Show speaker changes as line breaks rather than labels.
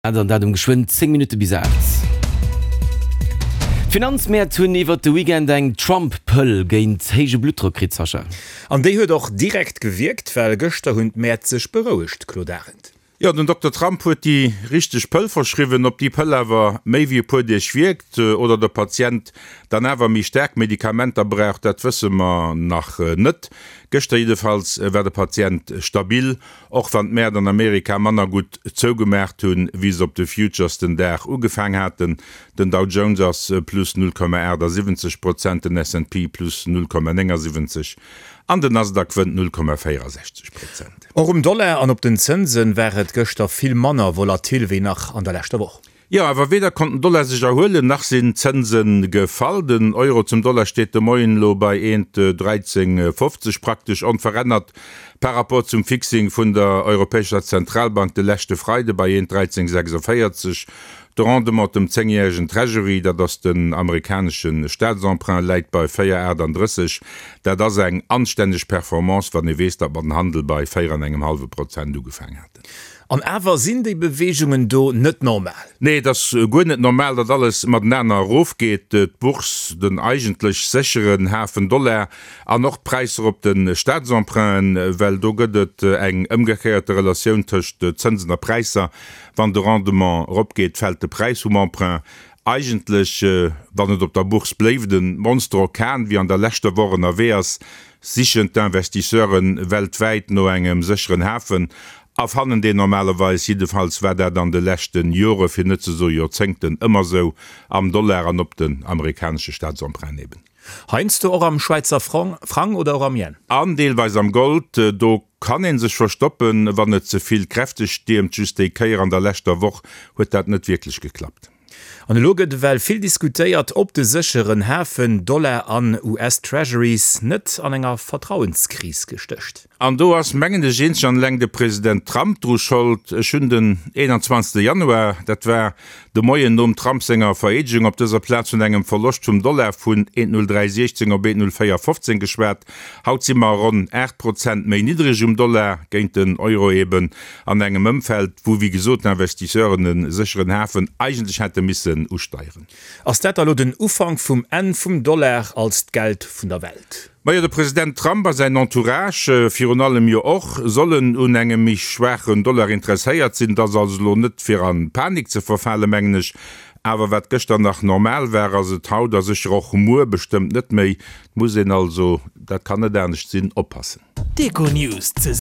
dann dat geschwind 10 Minuten bis 8. Finanzmeer hunn iwwer de Weekend eng Trump-Pëll géint héige Blutdruckritzercher.
An déi huet doch direkt gewirkt, well Gëchter hunn Mäzech berouecht klodarend.
Ja, den Dr. Trump huet die richtig Pëll verschriwen, ob die Pëll awer méi wie pu Dich wirkt oder der Patient dann awer mi sterk Medikamenter braucht, dat wësse man nach net. Gëster jedenfalls wär der Patient stabil, och van Meer an Amerika Manner gut zougemerkt hunn, wies op de Futures den Dach ugefang hatten, den Dow Jones plus 0,70%, den S&P plus 0,70%. An den Nasdaq wënd 0,64%.
Or Dollar an op den Zinsen wäret Gëchter viel Manner volatil wie nach an der letzte Woche.
Ja, aber weder konnten Dollar sich erholen nach den Zinsen gefallen. Den Euro zum Dollar steht der Moinlo bei 13,50 praktisch unverändert. Per rapport zum Fixing von der Europäischen Zentralbank der letzte Freitag bei 13,46. Der Rendement dem 10-jährigen Treasury, der das den amerikanischen Staatsemprunt leiht bei 4,30, der das eng anständig Performance von Invest aber den Handel bei 4,5% gefangen hat.
An awer sinn die Bewegungen do net normal.
Nee, das gut net normal, dat alles mat nenner raufgeht, et Buchs den eigentlich sicheren $5 an noch Preiser op den Staatsemprunt, weil do gëtt eng ëmgekehrte Relation tcht de Zinsener Preiser, wann de Rendement opgeht, fällt de Preis Emprunt. Eigentlich wann et op der Buchs bleef den Monster kann wie an der letzte Wochen erwehrs sichern Investisseuren weltweit no engem sicheren Häfen. Auf hannen den normalerweise jedenfalls wär der dann de lächten Jore findet so Jozenten immer so am Dollar an op den amerikanische Staatsemprunt neben.
Heinst du auch am Schweizer Franc oder auch am Yen?
Andeelweis am Gold, do kann en sich verstoppen, wann net zuviel kräftig DMK an der letzter Woche huet dat net wirklich geklappt.
An Loget well viel diskutiert op de sicheren Häfen Dollar an US Treasuries net an enger Vertrauenskris gestöcht.
An do ass mengende Gens an leng de Präsident Trump dro schuld schon den 21. Januar, dat wär de moien Trumpsänger Veregung op dieser Platz hun engem Verlust zum Dollar vun 1,0316 op 1,0415 geschwert, haut sie mar rund 8% méi niedrig Dollar géint den Euro eben an engem Mëmfeld, wo wie gesot Investisseuren den sicheren Häfen eigentlich hätte missen usteieren.
Ass dat allo den Ufang vum N vum Dollar als Geld vun der Welt.
Meier der Präsident Trump bei sein Entourage Fi allem jo och sollen unengem mich schwachen Dollar interesseiert sind, das also net fir an Panik ze verfallen mengglisch, aber wat gestern nach normal wäre se tau, dat sich auch Humor bestimmt net méi muss also dat kann er der nicht sinn oppassen.
Deko News